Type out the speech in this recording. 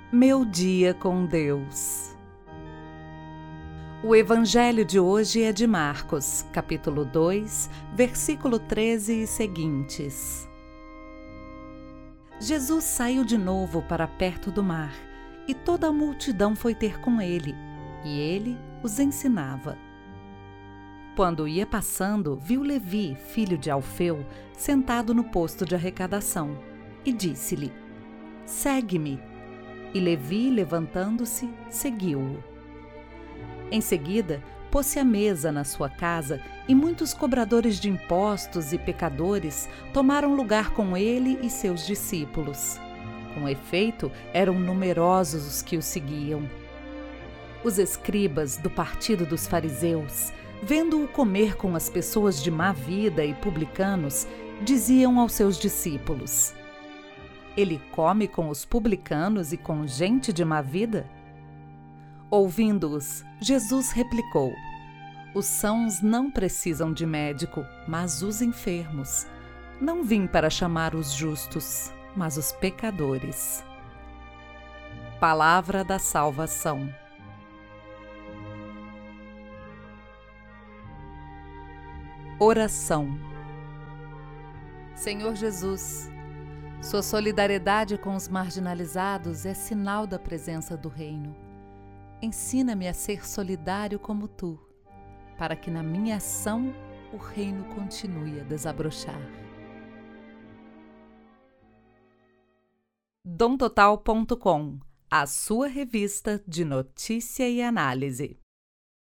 Meu dia com Deus. O evangelho de hoje é de Marcos, capítulo 2, versículo 13 e seguintes. Jesus saiu de novo para perto do mar, e toda a multidão foi ter com ele, e ele os ensinava. Quando ia passando, viu Levi, filho de Alfeu, sentado no posto de arrecadação, e disse-lhe: "Segue-me." E Levi, levantando-se, seguiu-o. Em seguida, pôs-se à mesa na sua casa, e muitos cobradores de impostos e pecadores tomaram lugar com ele e seus discípulos. Com efeito, eram numerosos os que o seguiam. Os escribas do partido dos fariseus, vendo-o comer com as pessoas de má vida e publicanos, diziam aos seus discípulos: "Ele come com os publicanos e com gente de má vida?" Ouvindo-os, Jesus replicou: "Os sãos não precisam de médico, mas os enfermos. Não vim para chamar os justos, mas os pecadores." Palavra da salvação. Oração. Senhor Jesus, sua solidariedade com os marginalizados é sinal da presença do Reino. Ensina-me a ser solidário como tu, para que na minha ação o Reino continue a desabrochar. domtotal.com, a sua revista de notícia e análise.